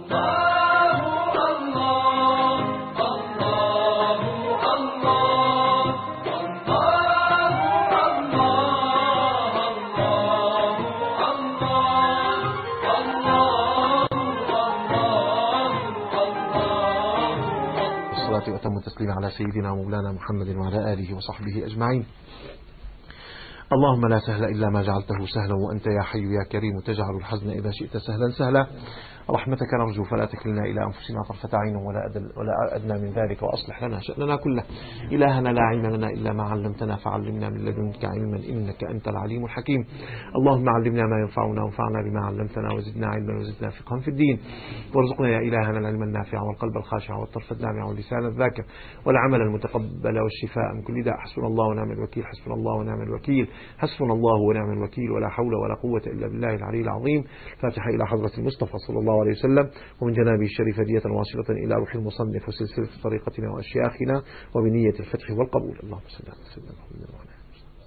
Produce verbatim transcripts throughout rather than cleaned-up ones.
وأتم التسليم على سيدنا ومولانا محمد وعلى آله وصحبه أجمعين. اللهم لا سهل إلا ما جعلته سهلا وأنت يا حي يا كريم تجعل الحزن إذا شئت سهلا سهلا. رحمتك نرجو فلا تكلنا إلى أنفسنا طرفة عين ولا أدل ولا أدنى من ذلك، وأصلح لنا شأننا كله. إلهنا لا علم لنا إلا ما علمتنا فعلمنا من لدنك علما إنك أنت العليم الحكيم. اللهم علمنا ما ينفعنا وانفعنا بما علمتنا وزدنا علما وزدنا فقها في الدين، وارزقنا يا إلهنا العلم النافع والقلب الخاشع والطرف الدامع واللسان الذاكر والعمل المتقبل والشفاء من كل داء. حسبنا الله ونعم الوكيل، حسبنا الله ونعم الوكيل، حسبنا الله ونعم الوكيل، ولا حول ولا قوة إلا بالله العلي العظيم. فاتحة إلى حضرة المصطفى صلى الله عليه وسلم ومن جنابه الشريف دية واصلة إلى روح المصنف وسلسلة طريقتنا وأشياخنا وبنية الفتح والقبول. اللهم صل على سيدنا محمد وعلى آله.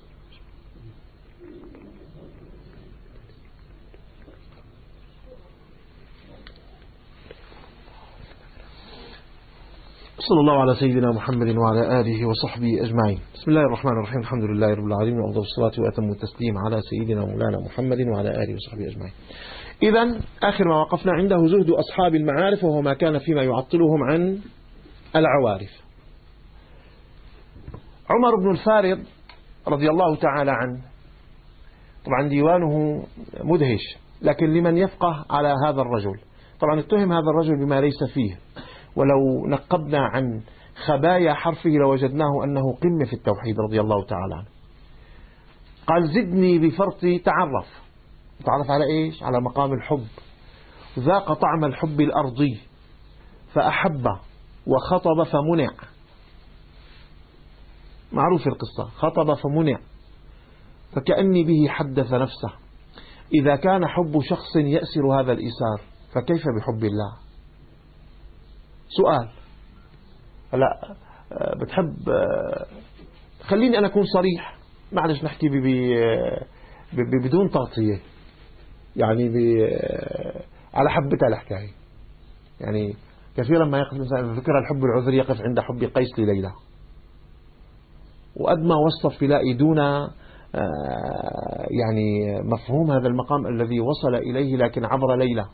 صلى الله على سيدنا محمد وعلى آله وصحبه أجمعين. بسم الله الرحمن الرحيم، الحمد لله رب العالمين، وأفضل الصلاة وأتم التسليم على سيدنا مولانا محمد وعلى آله وصحبه أجمعين. إذن آخر ما وقفنا عنده زهد أصحاب المعارف، وهو ما كان فيما يعطلهم عن العوارف. عمر بن الفارض رضي الله تعالى عنه، طبعا ديوانه مدهش، لكن لمن يفقه على هذا الرجل، طبعا اتهم هذا الرجل بما ليس فيه، ولو نقبنا عن خبايا حرفه لوجدناه أنه قمة في التوحيد رضي الله تعالى عنه. قال زدني بفرطي تعرف. تعرف على إيش؟ على مقام الحب. ذاق طعم الحب الأرضي فأحب وخطب فمنع. معروف القصة، خطب فمنع، فكأني به حدث نفسه. إذا كان حب شخص يأسر هذا الإسار فكيف بحب الله؟ سؤال. لا بتحب، خليني أنا أكون صريح، معلش نحكي ب ب بدون تغطية، يعني على حبتها الحكاية. يعني كثيرا ما يقف مثلا ذكر الحب العذري يقف عند حب قيس لليلى، وقد ما وصف يلاقي دون يعني مفهوم هذا المقام الذي وصل إليه لكن عبر ليلى.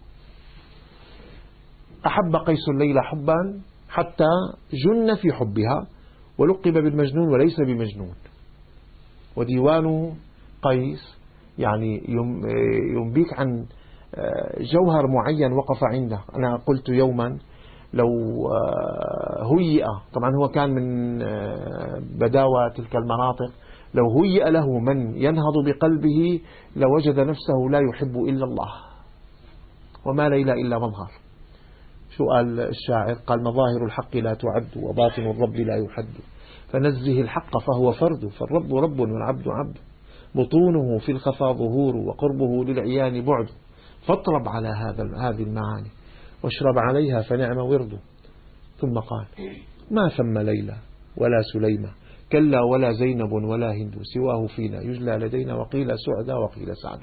أحب قيس الليلة حبا حتى جن في حبها ولقب بالمجنون وليس بمجنون. وديوان قيس يعني ينبيك عن جوهر معين وقف عنده. أنا قلت يوما لو هيئ، طبعا هو كان من بداوى تلك المناطق، لو هيئ له من ينهض بقلبه لوجد نفسه لا يحب إلا الله، وما ليلى إلا مظهر. شو قال الشاعر؟ قال مظاهر الحق لا تعد وباطن الرب لا يحد، فنزه الحق فهو فرد، فالرب رب والعبد عبد، بطونه في الخفا ظهور وقربه للعيان بعد، فاطرب على هذا هذه المعاني واشرب عليها فنعم ورد. ثم قال ما ثم ليلى ولا سليمة كلا ولا زينب ولا هند سواه فينا يجلى لدينا وقيل سعدا وقيل سعد.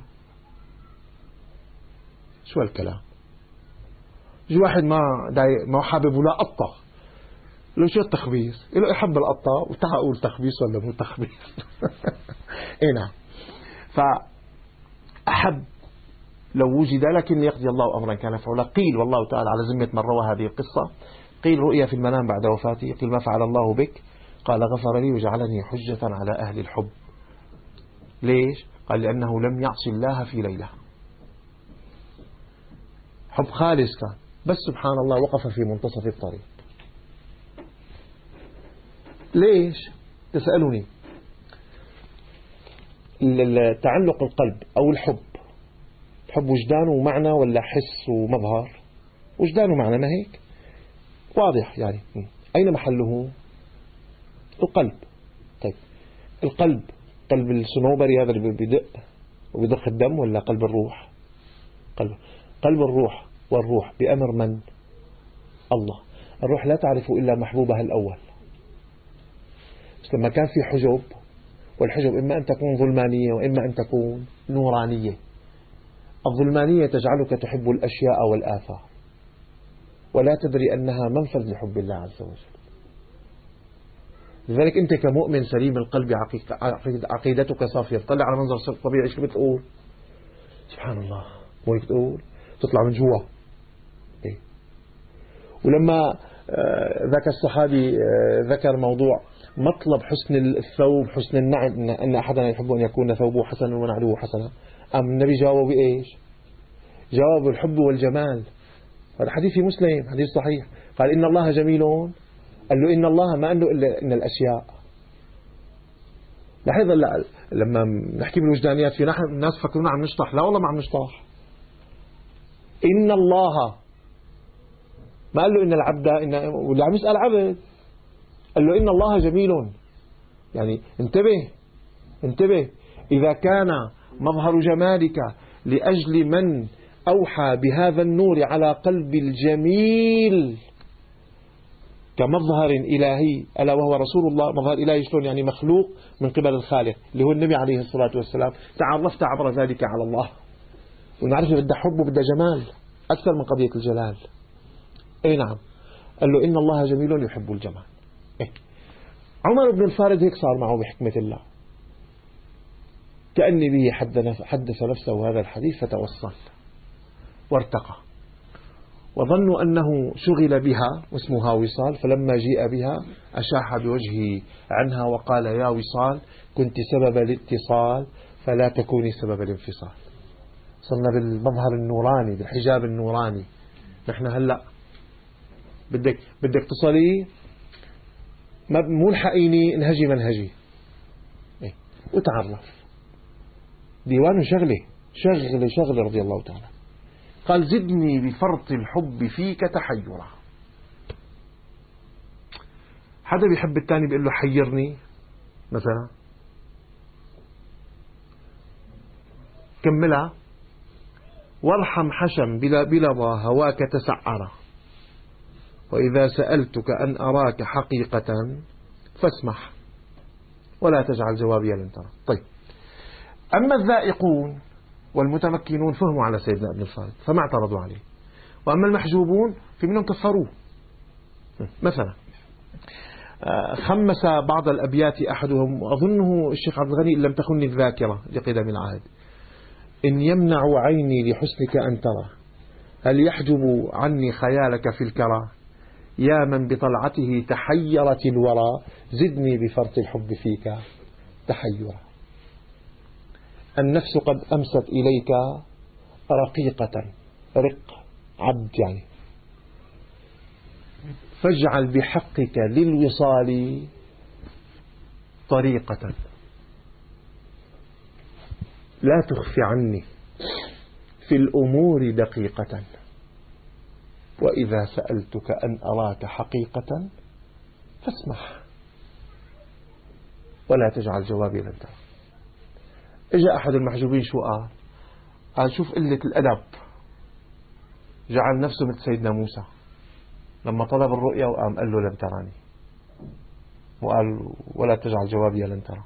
شو الكلام؟ يجي واحد ما ما حابب ولا قطة، لو شو التخبيص؟ له يحب القطة وتعال أقول تخبيص ولا مو تخبيص؟ إيه نعم. فأحب لو وجد، لكن يقضي الله أمرا كان فعلا. قيل والله تعالى على ذمة من روى هذه القصة، قيل رؤيا في المنام بعد وفاته، قيل ما فعل الله بك؟ قال غفر لي وجعلني حجة على أهل الحب. ليش؟ قال لأنه لم يعصي الله في ليلة، حب خالص كان، بس سبحان الله وقف في منتصف الطريق. ليش؟ تسألوني. تعلق القلب أو الحب، الحب وجدانه معنى ولا حس ومظهر؟ وجدانه معنى، ما هيك؟ واضح يعني. أين محله؟ القلب. طيب القلب، قلب الصنوبري هذا اللي بيدق وبيضخ الدم، ولا قلب الروح؟ قلب قلب الروح. والروح بأمر من؟ الله. الروح لا تعرف إلا محبوبها الأول. بس لما كان في حجب، والحجب إما أن تكون ظلمانية وإما أن تكون نورانية. الظلمانية تجعلك تحب الأشياء والآثار، ولا تدري أنها منفذ لحب الله عز وجل. لذلك أنت كمؤمن سليم القلب عقيدتك صافية، طلع على منظر طبيعي شو بتقول؟ سبحان الله، مو بتقول؟ تطلع من جوا. إيه؟ ولما ذاك الصحابي ذكر موضوع مطلب حسن الثوب حسن النعل، أن أحدنا يحب أن يكون ثوبه حسنا ونعله حسنا، أم النبي جاوب بإيش؟ جاوب الحب والجمال. هذا حديث في مسلم، حديث صحيح. قال إن الله جميل، قال له إن الله ما عنده إلا إن الأشياء. لاحظ لما نحكي بالوجدانيات في نحن الناس فكرونا عم نشطح، لا والله ما عم نشطح. إن الله ما قال له إن العبد إن واللي عم يسأل عبد، قال له إن الله جميل. يعني انتبه انتبه، إذا كان مظهر جمالك لأجل من أوحى بهذا النور على قلب الجميل كمظهر إلهي ألا وهو رسول الله، مظهر إلهي شلون؟ يعني مخلوق من قبل الخالق اللي هو النبي عليه الصلاة والسلام، تعرفت عبر ذلك على الله. ونعرف بدها حب وبدها جمال أكثر من قضية الجلال. أي نعم. قال له إن الله جميل يحب الجمال. إيه؟ عمر بن الفارد هيك صار معه بحكمة الله، كأني به حدث نفسه هذا الحديث فتوصل وارتقى، وظنوا أنه شغل بها واسمها وصال، فلما جيء بها أشاح بوجهه عنها وقال يا وصال كنت سبب الاتصال فلا تكوني سبب الانفصال. صرنا بالمظهر النوراني بالحجاب النوراني. نحن هلأ بدك بدك تصلي مو الحقيني انهجي منهجي. إيه؟ وتعرف ديوان شغله شغله شغله رضي الله تعالى. قال زدني بفرط الحب فيك تحيرا. حدا بيحب الثاني بيقول له حيرني مثلا، كملها وارحم حشم بلا بلظى هواك تسعرا، وإذا سألتك أن أراك حقيقة فاسمح ولا تجعل جوابي لن ترى. طيب، أما الذائقون والمتمكنون فهموا على سيدنا ابن الفارد فما اعترضوا عليه، وأما المحجوبون في منهم كفروه. مثلا خمس بعض الأبيات أحدهم، أظنه الشيخ عبد الغني إن لم تخني الذاكرة لقدم العهد: إن يمنع عيني لحسنك أن ترى، هل يحجب عني خيالك في الكرى، يا من بطلعته تحيرت الورى، زدني بفرط الحب فيك تحيرا. النفس قد أمست إليك رقيقة، رق عبد يعني، فاجعل بحقك للوصال طريقة، لا تخف عني في الأمور دقيقة، وإذا سألتك أن أراك حقيقة فاسمح ولا تجعل جوابي لن ترى. إجا أحد المحجوبين شو قال؟ قال شوف قلة الأدب، جعل نفسه مثل سيدنا موسى لما طلب الرؤيا وقام قال له لن تراني، وقال ولا تجعل جوابي لن ترى.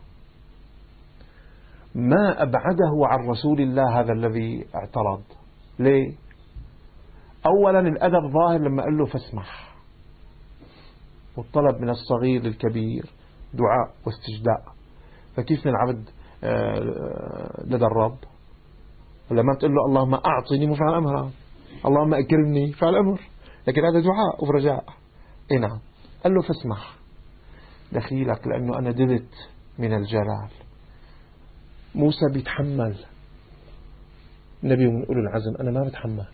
ما أبعده عن رسول الله هذا الذي اعترض. ليه؟ أولا الأدب ظاهر لما قال له فاسمح، والطلب من الصغير للكبير دعاء واستجداء. فكيف من العبد لدى الرب لما تقول له اللهم أعطني مفعل أمر، اللهم أكرمني فعل أمر، لكن هذا دعاء ورجاء. إيه نعم. قال له فاسمح دخيلك لأنه أنا دبت من الجلال. موسى بيتحمل، نبي من أولي العزم، أنا ما بتحمل.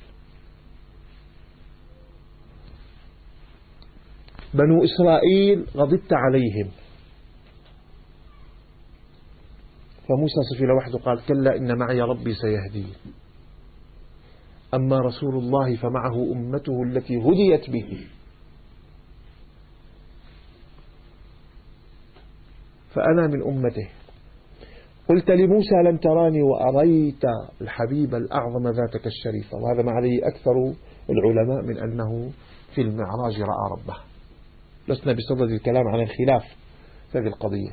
بنو إسرائيل غضبت عليهم، فموسى صفي لوحده قال كلا إن معي ربي سيهدين. أما رسول الله فمعه أمته التي هديت به، فأنا من أمته. قلت لموسى لن تراني وأريت الحبيب الأعظم ذاتك الشريفة. وهذا ما عليه أكثر العلماء من أنه في المعراج رأى ربه. لسنا بصدد الكلام عن الخلاف في هذه القضية.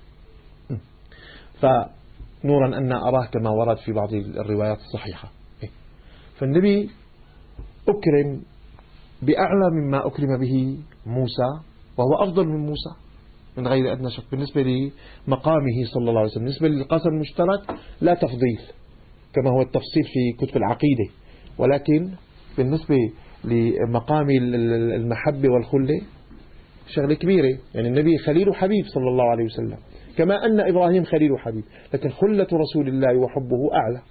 فنورا أن أراه كما ورد في بعض الروايات الصحيحة. فالنبي أكرم بأعلى مما أكرم به موسى، وهو أفضل من موسى من غير أدنى شك بالنسبة لمقامه صلى الله عليه وسلم. بالنسبة للقاسم المشترك لا تفضيل كما هو التفصيل في كتب العقيدة، ولكن بالنسبة لمقام المحبة والخلة شغلة كبيرة. يعني النبي خليل حبيب صلى الله عليه وسلم، كما أن إبراهيم خليل حبيب، لكن خلة رسول الله وحبه أعلى.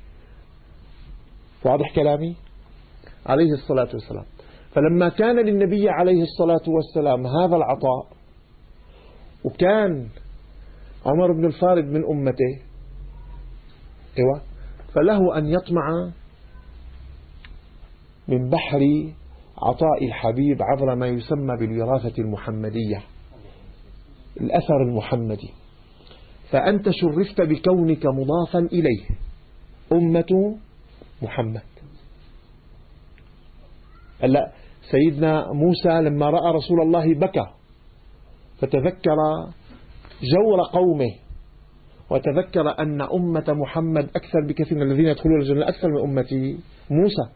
واضح كلامي؟ عليه الصلاة والسلام. فلما كان للنبي عليه الصلاة والسلام هذا العطاء، وكان عمر بن الفارد من أمته، ايوه، فله أن يطمع من بحر عطاء الحبيب عبر ما يسمى بالوراثة المحمدية، الأثر المحمدي. فأنت شرفت بكونك مضافا إليه، أمة محمد. هلا سيدنا موسى لما رأى رسول الله بكى، فتذكر جور قومه، وتذكر أن أمة محمد أكثر بكثير من الذين يدخلون الجنة، أكثر من أمة موسى.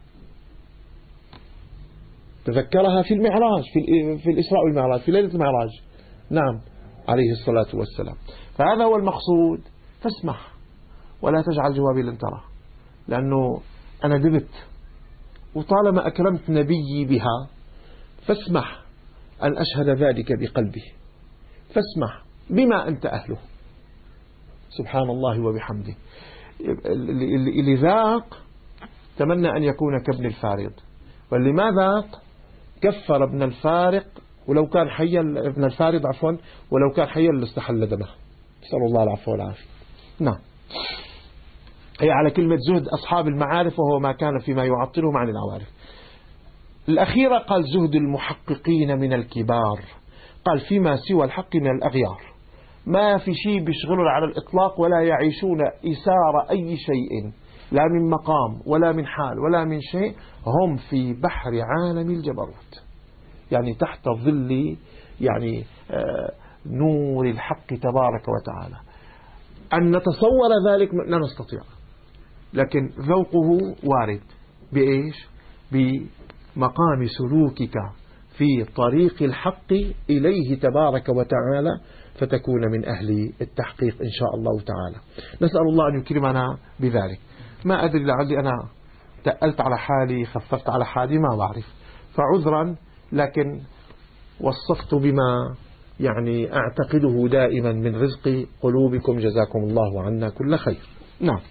تذكرها في المعراج، في الإسراء والمعراج، في ليلة المعراج، نعم، عليه الصلاة والسلام. فهذا هو المقصود. فاسمح ولا تجعل جوابي لن ترى، لأنه أنا دبت، وطالما أكرمت نبيي بها فاسمح أن أشهد ذلك بقلبي، فاسمح بما أنت أهله. سبحان الله وبحمده. اللي ذاق تمنى أن يكون كابن الفارض، واللي ما ذاق كفر ابن الفارق ولو كان حيا، ابن الفارض عفوا، ولو كان حيا لاستحل دمه. نسأل الله العفو والعافية. نعم، هي على كلمة زهد أصحاب المعارف، وهو ما كان فيما يعطلهم عن العوارف. الأخيرة قال زهد المحققين من الكبار، قال فيما سوى الحق من الأغيار، ما في شيء بيشغلون على الإطلاق، ولا يعيشون إثار أي شيء، لا من مقام ولا من حال ولا من شيء، هم في بحر عالم الجبروت، يعني تحت ظل يعني نور الحق تبارك وتعالى. أن نتصور ذلك لا نستطيع، لكن ذوقه وارد. بإيش؟ بمقام سلوكك في طريق الحق إليه تبارك وتعالى، فتكون من أهل التحقيق إن شاء الله تعالى. نسأل الله أن يكرمنا بذلك. ما أدري، لعلي أنا تقلت على حالي، خففت على حالي، ما بعرف، فعذرا، لكن وصفت بما يعني أعتقده دائما من رزق قلوبكم، جزاكم الله عنا كل خير. نعم.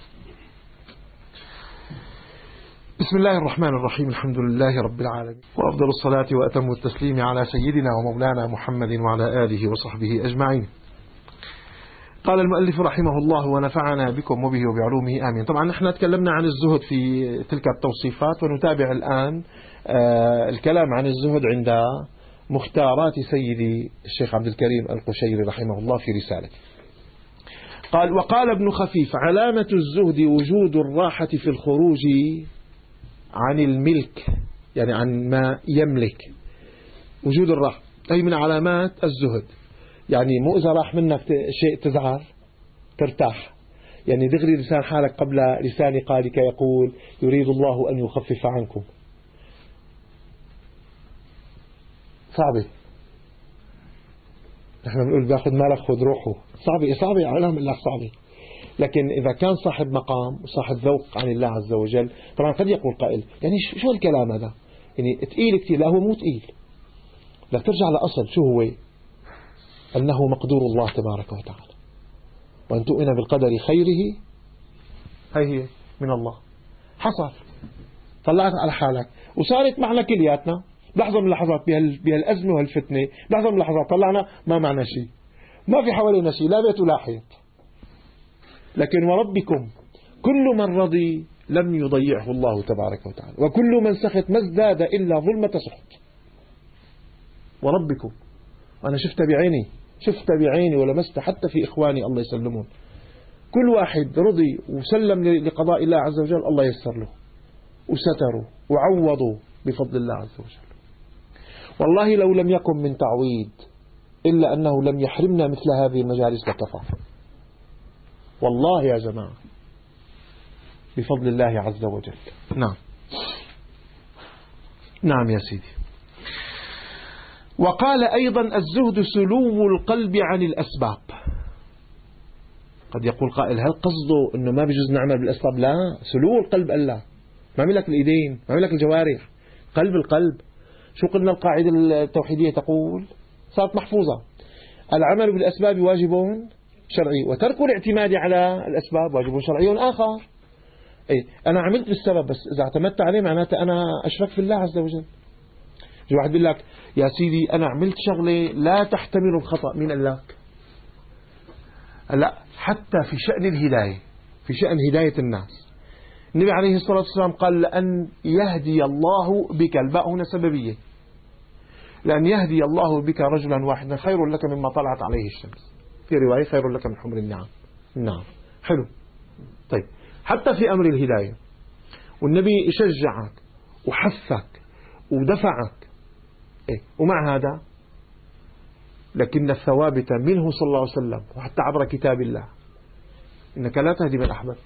بسم الله الرحمن الرحيم، الحمد لله رب العالمين، وأفضل الصلاة وأتم التسليم على سيدنا ومولانا محمد وعلى آله وصحبه أجمعين. قال المؤلف رحمه الله ونفعنا بكم وبه وبعلومه آمين. طبعا نحن تكلمنا عن الزهد في تلك التوصيفات، ونتابع الآن الكلام عن الزهد عند مختارات سيدي الشيخ عبد الكريم القشيري رحمه الله في رسالته. قال: وقال ابن خفيف: علامة الزهد وجود الراحة في الخروج عن الملك، يعني عن ما يملك. وجود الراحة أي من علامات الزهد. يعني مو إذا راح منك شيء تزعل ترتاح، يعني دغري لسان حالك قبل لسان قالك يقول: يريد الله أن يخفف عنكم. صعبة. نحن بنقول باخذ مالك خذ روحه، صعبة صعبة علام الله، صعبة. لكن إذا كان صاحب مقام وصاحب ذوق عن الله عز وجل، طبعا قد يقول قائل: يعني شو الكلام هذا؟ يعني تقيل كثير. لا، هو مو تقيل. لا، ترجع لأصل شو هو؟ أنه مقدور الله تبارك وتعالى، وأن تؤمن بالقدر خيره، هي هي من الله. حصل، طلعت على حالك وصارت معنا كلياتنا لحظة من اللحظات بهالأزمة وهالفتنة، لحظة من اللحظات طلعنا ما معنا شيء، ما في حوالينا شيء، لا بيت ولا حيط. لكن وربكم كل من رضي لم يضيعه الله تبارك وتعالى، وكل من سخط ما ازداد إلا ظلمة سخط. وربكم، أنا شفت بعيني، شفت بعيني ولمست حتى في إخواني الله يسلمون، كل واحد رضي وسلم لقضاء الله عز وجل، الله يسر له وستروا وعوضوا بفضل الله عز وجل. والله لو لم يكن من تعويض إلا أنه لم يحرمنا مثل هذه المجالس لكفى. والله يا جماعة بفضل الله عز وجل. نعم. نعم يا سيدي. وقال أيضا الزهد سلو القلب عن الأسباب. قد يقول قائل هل قصده أنه ما بيجوز نعمل بالأسباب؟ لا، سلو القلب قال لا، ما عمل لك الإيدين، ما عمل لك الجوارح، قلب القلب. شو قلنا القاعدة التوحيدية تقول؟ صارت محفوظة: العمل بالأسباب واجب شرعي، وترك الاعتماد على الأسباب واجب شرعي آخر. أي أنا عملت بالسبب، بس إذا اعتمدت عليه معناته أنا أشرك في الله عز وجل. في واحد بيقول لك يا سيدي أنا عملت شغلة لا تحتمل الخطأ، مين قال لك؟ لا، حتى في شأن الهداية، في شأن هداية الناس، النبي عليه الصلاة والسلام قال: لأن يهدي الله بك، الباء هنا سببية، لأن يهدي الله بك رجلا واحدا خير لك مما طلعت عليه الشمس، في رواية خير لك من حمر النعم. نعم، حلو. طيب، حتى في أمر الهداية والنبي يشجعك وحثك ودفعك، إيه؟ ومع هذا لكن الثوابت منه صلى الله عليه وسلم وحتى عبر كتاب الله: إنك لا تهدي من أحببت.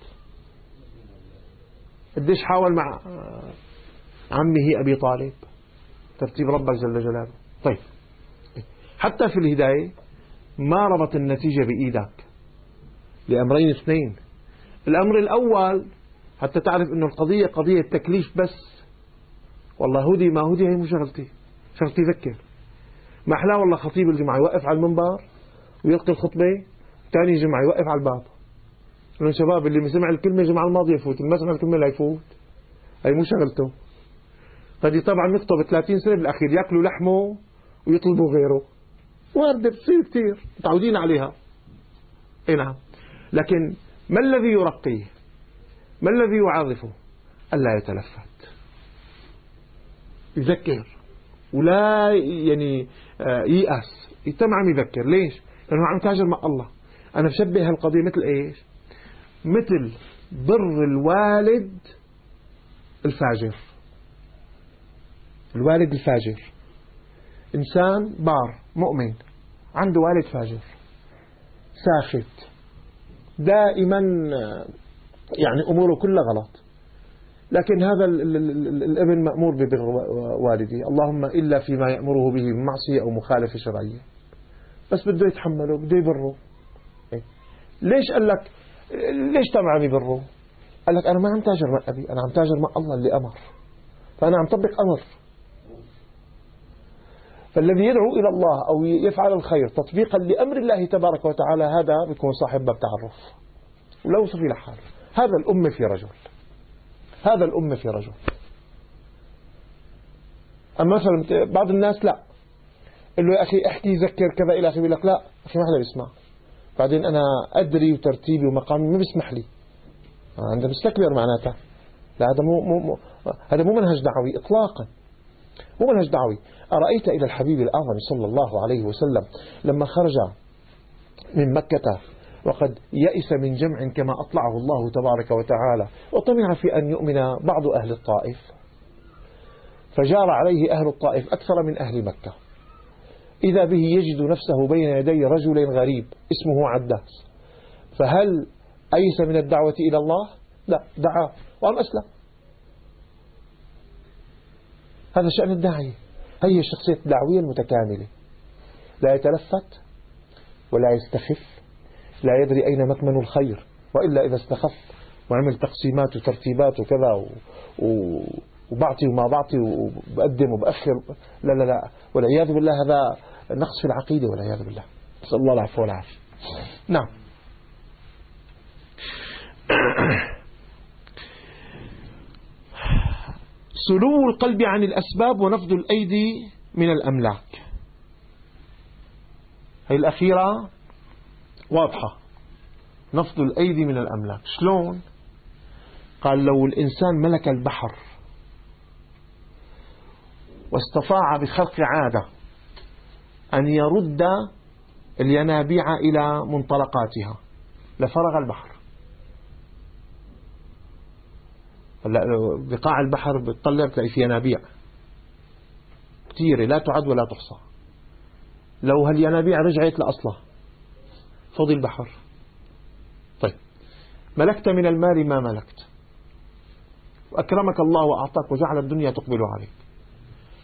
قديش حاول مع عمه أبي طالب ترتيب ربك جل جلاله. طيب، حتى في الهداية ما ربط النتيجة بإيدك لأمرين اثنين. الأمر الأول حتى تعرف أنه القضية قضية تكليف بس، والله هدي ما هدي هي مو شغلتي، شغلتي ذكر. ما أحلى والله خطيب الجمعة يوقف على المنبر ويلقي الخطبة، ثاني جمعة يوقف على الباب إنه شباب اللي سمع الكلمة الجمعة الماضية يفوت، اللي ما سمع الكلمة لا يفوت، هي مو شغلته. قد طبعا نخطب ثلاثين سنة بالأخير يأكلوا لحمه ويطلبوا غيره، واردة بتصير كتير متعودين عليها. اي نعم. لكن ما الذي يرقيه؟ ما الذي يعرفه؟ ألا يتلفت، يذكر ولا يعني ييأس، يتم عم يذكر. ليش؟ لأنه عم تاجر مع الله. أنا بشبه هالقضية مثل إيش؟ مثل بر الوالد الفاجر. الوالد الفاجر إنسان بار مؤمن عنده والد فاجر ساخط دائما، يعني أموره كلها غلط، لكن هذا الابن مأمور ببر والدي، اللهم إلا فيما يأمره به من معصية أو مخالفة شرعية، بس بده يتحمله، بده يبره. ليش قال لك ليش تم عم يبره؟ قال لك أنا ما عم تاجر مع أبي، أنا عم تاجر مع الله اللي أمر، فأنا عم طبق أمر. فالذي يدعو إلى الله أو يفعل الخير تطبيقا لأمر الله تبارك وتعالى هذا بيكون صاحب باب تعرف ولا وصف إلى حال. هذا الأمة في رجل، هذا الأمة في رجل. أما مثلا بعض الناس لا، قل له يا أخي احكي ذكر كذا إلى آخره، يقول لك لا أخي ما حدا بيسمع، بعدين أنا أدري وترتيبي ومقامي ما بيسمح لي، أنا بستكبر معناتها. لا، هذا مو مو مو هذا مو منهج دعوي إطلاقا، مو منهج دعوي. أرأيت إلى الحبيب الأعظم صلى الله عليه وسلم لما خرج من مكة وقد يئس من جمع كما أطلعه الله تبارك وتعالى، وطمع في أن يؤمن بعض أهل الطائف، فجار عليه أهل الطائف أكثر من أهل مكة، إذا به يجد نفسه بين يدي رجل غريب اسمه عداس، فهل أيس من الدعوة إلى الله؟ لا، دعا وأم أسلم. هذا شأن الداعية، هي الشخصية الدعوية المتكاملة، لا يتلفت ولا يستخف، لا يدري أين مكمن الخير، وإلا إذا استخف وعمل تقسيمات وترتيبات وكذا وبعطي وما بعطي وبقدم وبأخر، لا لا لا، والعياذ بالله هذا نقص في العقيدة والعياذ بالله، نسأل الله العفو والعافية. نعم. سلو القلب عن الأسباب ونفض الأيدي من الأملاك. هي الأخيرة واضحة، نفض الأيدي من الأملاك. شلون؟ قال لو الإنسان ملك البحر واستطاع بخلق عادة أن يرد الينابيع إلى منطلقاتها لفرغ البحر. بقاع البحر بتطلع بتلاقي في ينابيع كثيرة لا تعد ولا تحصى، لو هالينابيع رجعت لأصلها فضي البحر. طيب، ملكت من المال ما ملكت، وأكرمك الله وأعطاك وجعل الدنيا تقبل عليك،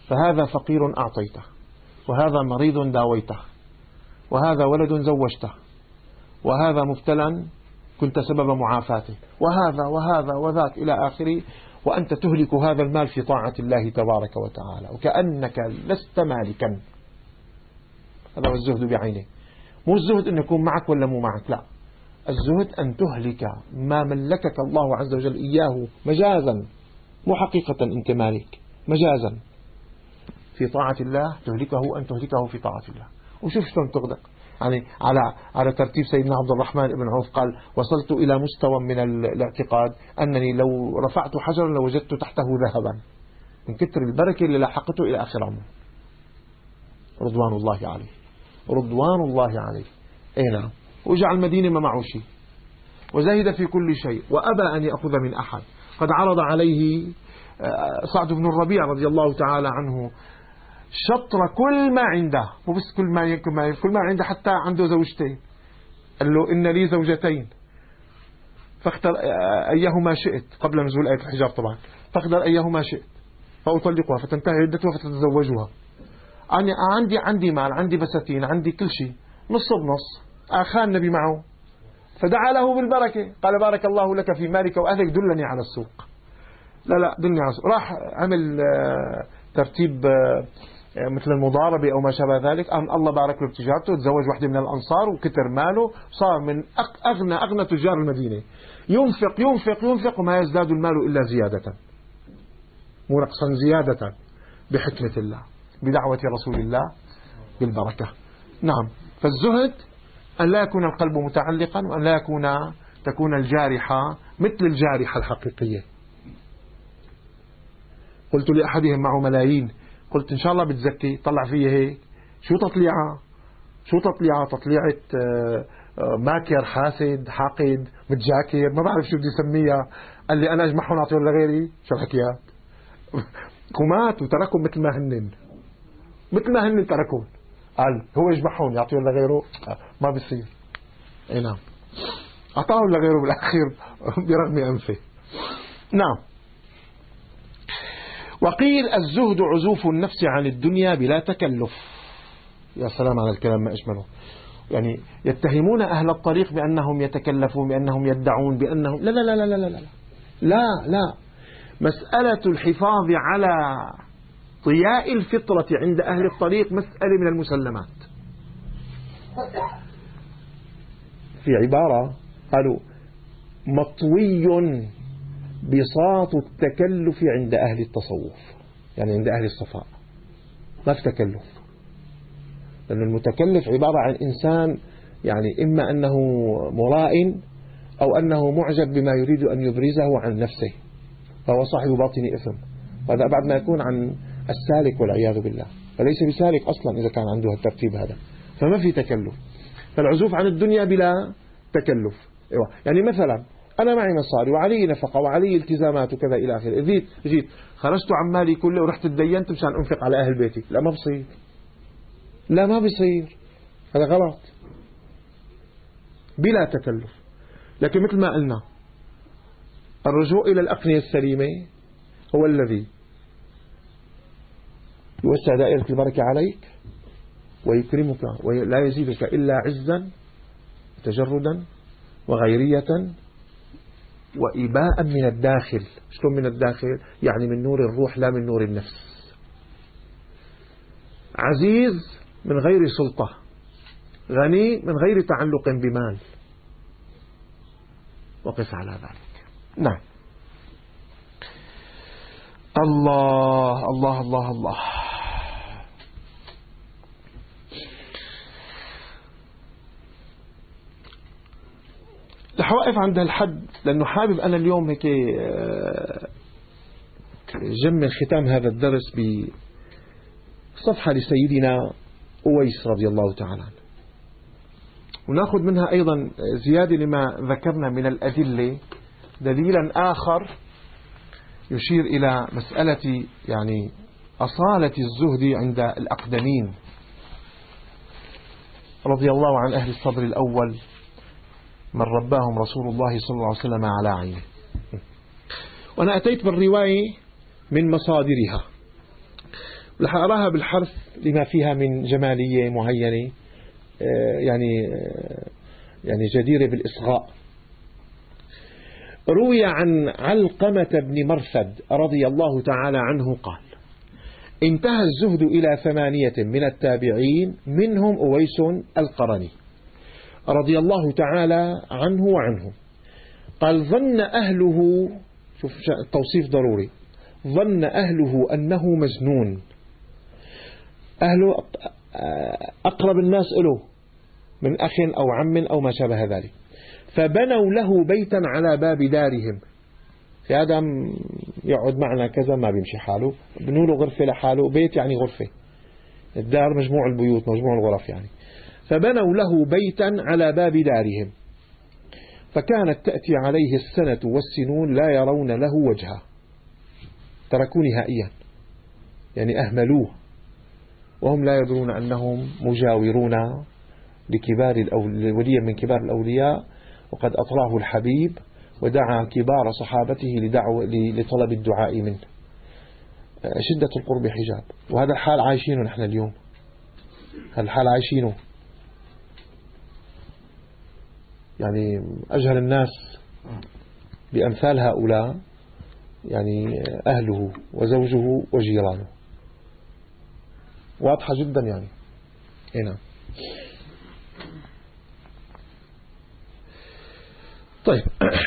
فهذا فقير أعطيته، وهذا مريض داويته، وهذا ولد زوجته، وهذا مبتلى كنت سبب معافاته، وهذا وهذا وذاك إلى آخره، وأنت تهلك هذا المال في طاعة الله تبارك وتعالى وكأنك لست مالكا. هذا هو الزهد بعينه. مو الزهد أن يكون معك ولا مو معك، لا، الزهد أن تهلك ما ملكك الله عز وجل إياه مجازا، مو حقيقة أنت مالك، مجازا في طاعة الله، تهلكه أن تهلكه في طاعة الله. وشوف شلون تغدق، يعني على على ترتيب سيدنا عبد الرحمن بن عوف قال: وصلت إلى مستوى من الاعتقاد أنني لو رفعت حجرا لوجدت تحته ذهبا من كثر البركة اللي لاحقته إلى آخر عمره، رضوان الله عليه، رضوان الله عليه. أي نعم. وجعل المدينة ما معه شيء، وزهد في كل شيء، وأبى أن يأخذ من أحد. قد عرض عليه سعد بن الربيع رضي الله تعالى عنه شطر كل ما عنده، مو بس كل ما كل ما عنده، حتى عنده زوجتين، قال له: إن لي زوجتين فاختر أيهما شئت، قبل نزول آية الحجاب طبعا، فاختر أيهما شئت فأطلقها فتنتهي عدتها فتتزوجها. أنا عندي عندي مال، عندي بساتين، عندي كل شيء، نص بنص. أخان النبي معه فدعا له بالبركة، قال: بارك الله لك في مالك وأهلك، دلني على السوق. لا لا دلني على السوق. راح عمل ترتيب مثل المضاربة أو ما شابه ذلك، أم الله بارك له بتجارته، تزوج واحدة من الأنصار وكتر ماله، صار من أغنى أغنى تجار المدينة، ينفق ينفق ينفق وما يزداد المال إلا زيادة، مو نقصا، زيادة، بحكمة الله، بدعوة رسول الله، بالبركة. نعم. فالزهد أن لا يكون القلب متعلقا، وأن لا يكون تكون الجارحة مثل الجارحة الحقيقية. قلت لأحدهم معه ملايين، قلت: إن شاء الله بتزكي، طلع فيه هيك، شو تطليعة شو تطليعة تطليعة ماكر، حاسد، حاقد، متجاكر، ما بعرف شو بدي يسميها. قال لي: أنا أجمعهم أعطيهم لغيري. شو الحكيات؟ ومات وتركهم مثل ما هنن، مثل ما هنن تركهم. قال هو يجمعهم يعطيهم لغيره، ما بيصير. اي نعم، أعطاهم لغيره بالأخير برغم أنفه. نعم. وقيل: الزهد عزوف النفس عن الدنيا بلا تكلف. يا سلام على الكلام، ما أجمله. يعني يتهمون أهل الطريق بأنهم يتكلفون، بأنهم يدعون، بأنهم لا لا لا لا لا لا لا لا. مسألة الحفاظ على ضياء الفطرة عند أهل الطريق مسألة من المسلمات. في عبارة قالوا: مطوي بساط التكلف عند أهل التصوف، يعني عند أهل الصفاء ما في تكلف، لأن المتكلف عبارة عن إنسان يعني إما أنه مراء أو أنه معجب بما يريد أن يبرزه عن نفسه، فهو صاحب باطن إثم، وهذا أبعد ما يكون عن السالك والعياذ بالله، فليس بسالك أصلا إذا كان عنده الترتيب هذا، فما في تكلف. فالعزوف عن الدنيا بلا تكلف. أيوة. يعني مثلا أنا معي مصاري وعلي نفقة وعلي التزامات وكذا إلى آخره، جيت جيت خرجت عن مالي كله ورحت تدينت مشان أنفق على أهل بيتي، لا ما بصير، لا ما بصير، هذا غلط، بلا تكلف. لكن مثل ما قلنا، الرجوع إلى الأقنية السليمة هو الذي يوسع دائرة البركة عليك ويكرمك ولا يزيدك إلا عزا وتجردا وغيرية وإباء من الداخل. شلون من الداخل؟ يعني من نور الروح لا من نور النفس. عزيز من غير سلطة، غني من غير تعلق بمال، وقف على ذلك. نعم. الله الله الله الله. رح أوقف عند الحد، لأنه حابب أنا اليوم هيك جمل ختام هذا الدرس بصفحة لسيدنا أويس رضي الله تعالى عنه، ونأخذ منها أيضا زيادة لما ذكرنا من الأدلة، دليلا آخر يشير إلى مسألة يعني أصالة الزهد عند الأقدمين رضي الله عن أهل الصدر الأول، من رباهم رسول الله صلى الله عليه وسلم على عينه. وأنا أتيت بالرواية من مصادرها، رح أراها بالحرف لما فيها من جمالية معينة يعني يعني جديرة بالإصغاء. روي عن علقمة بن مرثد رضي الله تعالى عنه قال: انتهى الزهد إلى ثمانية من التابعين منهم أويس القرني رضي الله تعالى عنه وعنهم. قال: ظن أهله، شوف التوصيف ضروري، ظن أهله أنه مجنون، أهله أقرب الناس له من أخ أو عم أو ما شابه ذلك، فبنوا له بيتا على باب دارهم. في هذا يقعد معنا كذا ما بيمشي حاله، بنوا له غرفة لحاله، بيت يعني غرفة، الدار مجموع البيوت مجموع الغرف يعني. فبنوا له بيتا على باب دارهم، فكانت تأتي عليه السنة والسنون لا يرون له وجها، تركوه نهائيا يعني أهملوه، وهم لا يدرون أنهم مجاورون لكبار الأولياء، وليا من كبار الأولياء، وقد أطراه الحبيب ودعا كبار صحابته لدعوة لطلب الدعاء منه. شدة القرب حجاب، وهذا الحال عايشينه نحن اليوم، هذا الحال عايشينه. يعني أجهل الناس بأمثال هؤلاء يعني أهله وزوجه وجيرانه، واضحة جدا يعني. هنا طيب.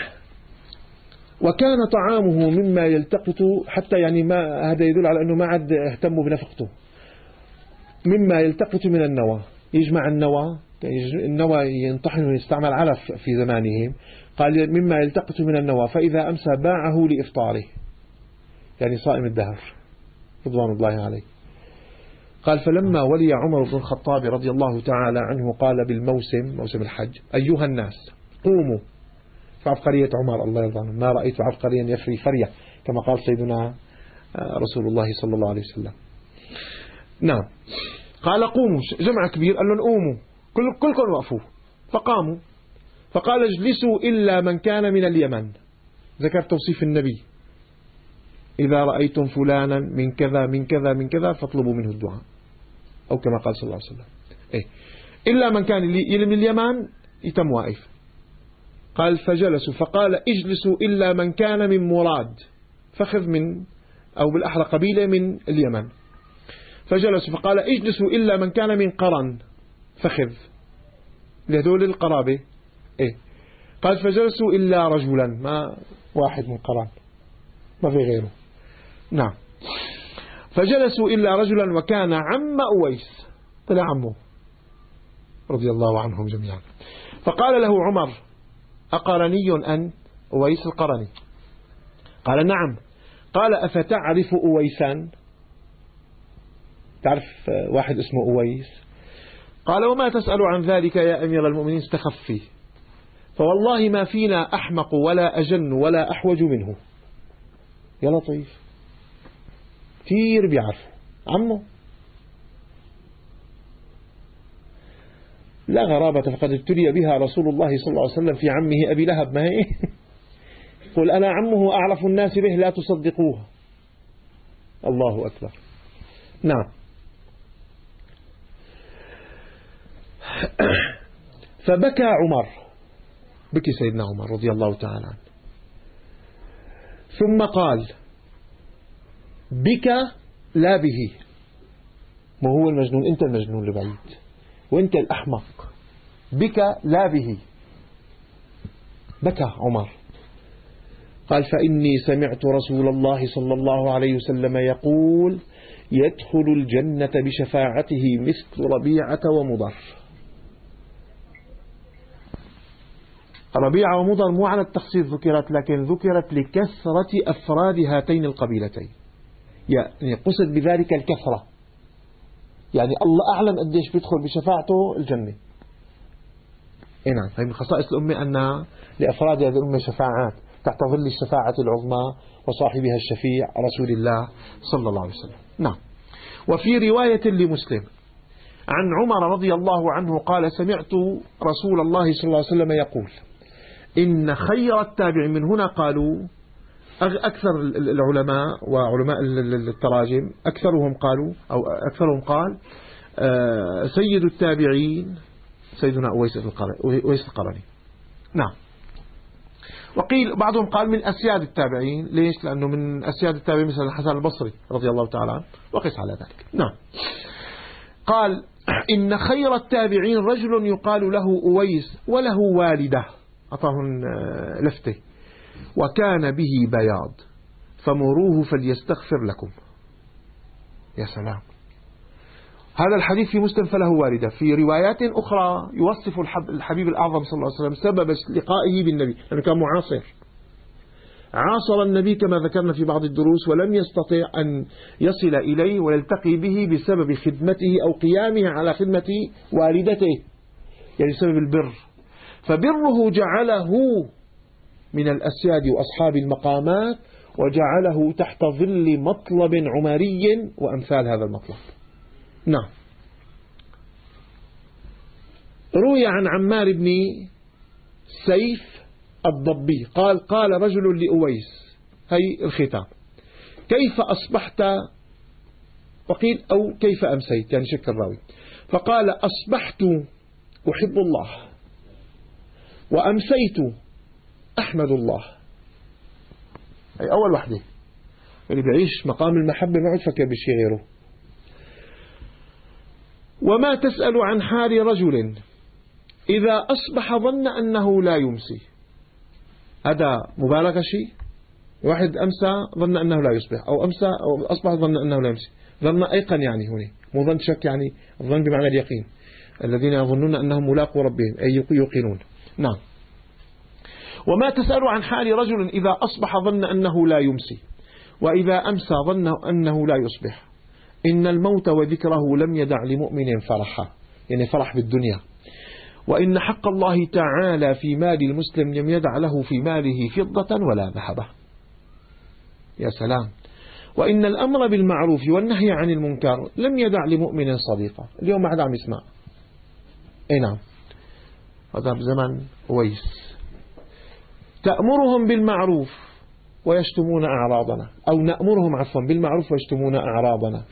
وكان طعامه مما يلتقط، حتى يعني ما هذا يدل على أنه ما عاد اهتموا بنفقته، مما يلتقط من النوى، يجمع النوى، النوى ينطحن ويستعمل علف في زمانهم، قال مما يلتقط من النوى، فإذا أمسى باعه لإفطاره، يعني صائم الدهر رضوان الله عليه. قال: فلما ولي عمر بن الخطاب رضي الله تعالى عنه قال بالموسم، موسم الحج: أيها الناس قوموا. فعبقرية عمر الله يرضى عنه، ما رأيت عبقريا يفري فرية كما قال سيدنا رسول الله صلى الله عليه وسلم. نعم. قال: قوموا، جمع كبير، قال لهم قوموا كل كلكم وقفوا، فقاموا. فقال: اجلسوا إلا من كان من اليمن. ذكر توصيف النبي: إذا رأيتم فلانا من كذا من كذا من كذا فاطلبوا منه الدعاء، أو كما قال صلى الله عليه وسلم. إيه؟ إلا من كان من اليمن يتم واقف. قال: فجلسوا، فقال: اجلسوا إلا من كان من مراد، فخذ من، أو بالأحرى قبيلة من اليمن. فجلسوا، فقال: اجلسوا إلا من كان من قرن، فخذ لهذول القرابة. إيه؟ قال: فجلسوا إلا رجلا، ما واحد من قرن، ما في غيره. نعم. فجلسوا إلا رجلا وكان عم أويس، طلع عمه رضي الله عنهم جميعا. فقال له عمر: أقرني أنت؟ أويس القرني. قال: نعم. قال: أفتعرف أويسا؟ تعرف واحد اسمه أويس؟ قال: وما تسأل عن ذلك يا أمير المؤمنين؟ استخفي، فوالله ما فينا أحمق ولا أجن ولا أحوج منه. يا لطيف، كثير بيعرفوا عمه. لا غرابة، فقد ابتلي بها رسول الله صلى الله عليه وسلم في عمه أبي لهب، ما هي؟ قل أنا عمه أعرف الناس به لا تصدقوه. الله أكبر. نعم. فبكى عمر، بكي سيدنا عمر رضي الله تعالى عنه، ثم قال: بك لا به. ما هو المجنون؟ أنت المجنون لبعيد، وأنت الأحمق. بك لا به. بكى عمر. قال: فإني سمعت رسول الله صلى الله عليه وسلم يقول: يدخل الجنة بشفاعته مثل ربيعة ومضر. ربيعة ومضر مو على التخصيص ذكرت، لكن ذكرت لكثرة أفراد هاتين القبيلتين، يعني قصد بذلك الكثرة، يعني الله أعلم قديش بيدخل بشفاعته الجنة. إيه نعم. هي من خصائص الأمة أن لأفراد هذه الأمة شفاعات تحت ظل الشفاعة العظمى وصاحبها الشفيع رسول الله صلى الله عليه وسلم. نعم. وفي رواية لمسلم عن عمر رضي الله عنه قال: سمعت رسول الله صلى الله عليه وسلم يقول: إن خير التابع، من هنا قالوا أكثر العلماء وعلماء التراجم أكثرهم قالوا أو أكثرهم قال سيد التابعين سيدنا أويس القرني. نعم. وقيل بعضهم قال من أسياد التابعين. ليش؟ لأنه من أسياد التابعين مثل الحسن البصري رضي الله تعالى عنه، وقس على ذلك. نعم. قال إن خير التابعين رجل يقال له أويس وله والدة، أعطاه لفته، وكان به بياض فمروه فليستغفر لكم. يا سلام. هذا الحديث في مسلم فله والدة. في روايات أخرى يوصف الحبيب الأعظم صلى الله عليه وسلم سبب لقائه بالنبي لأنه كان معاصر، عاصر النبي كما ذكرنا في بعض الدروس، ولم يستطع أن يصل إليه ويلتقي به بسبب خدمته أو قيامه على خدمة والدته، يعني سبب البر. فبره جعله من الأسياد وأصحاب المقامات، وجعله تحت ظل مطلب عمري وأمثال هذا المطلب. نعم. روي عن عمار بن سيف الضبي قال قال رجل لأويس، هي الختام، كيف أصبحت؟ وقيل أو كيف أمسيت، يعني شك الراوي. فقال أصبحت أحب الله وأمسيت أحمد الله. أي أول وحدة اللي بيعيش مقام المحبة ما عاد فكر بشيء غيره. وما تسأل عن حال رجل إذا أصبح ظن أنه لا يمسي. هذا مبالغة شيء. واحد أمسى ظن أنه لا يصبح، أو أمسى أو أصبح ظن أنه لا يمسي. ظن أيقن، يعني هنا مو ظن شك، يعني الظن بمعنى اليقين. الذين يظنون أنهم ملاقوا ربهم أي يوقنون. نعم. وما تسأل عن حال رجل إذا أصبح ظن أنه لا يمسي، وإذا أمسى ظن أنه لا يصبح. إن الموت وذكره لم يدع لمؤمن فرحا، يعني فرح بالدنيا. وإن حق الله تعالى في مال المسلم لم يدع له في ماله فضة ولا ذهبا. يا سلام. وإن الأمر بالمعروف والنهي عن المنكر لم يدع لمؤمن صديقا. اليوم ما حد عم يسمع. اي نعم. هذا بزمن أويس. تأمرهم بالمعروف ويشتمون أعراضنا، أو نأمرهم عفوا بالمعروف ويشتمون أعراضنا،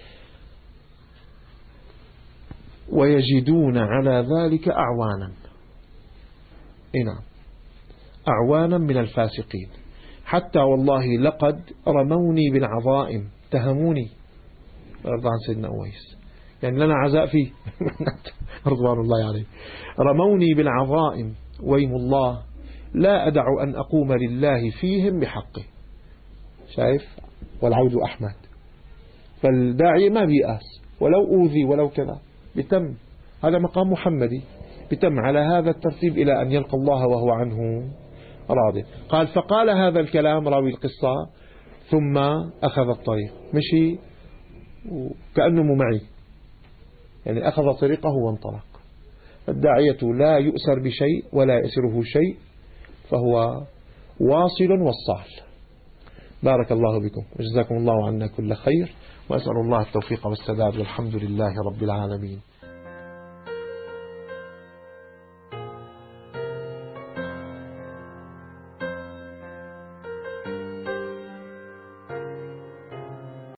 ويجدون على ذلك أعوانا. اي نعم، أعوانا من الفاسقين. حتى والله لقد رموني بالعظائم، اتهموني رضي عن سيدنا أويس، يعني لنا عزاء فيه رضوان الله عليه. رموني بالعظائم ويم الله لا أدع أن أقوم لله فيهم بحقه. شايف؟ والعود أحمد. فالداعي ما بيأس، ولو أوذي ولو كذا بتم. هذا مقام محمدي، بتم على هذا الترتيب إلى أن يلقى الله وهو عنه راضي. قال فقال هذا الكلام راوي القصة ثم أخذ الطريق، مشي كأنه معي، يعني أخذ طريقه وانطلق. الداعية لا يؤسر بشيء ولا يأسره شيء، فهو واصل وصال. بارك الله بكم وجزاكم الله عنا كل خير، وأسأل الله التوفيق والسداد، والحمد لله رب العالمين.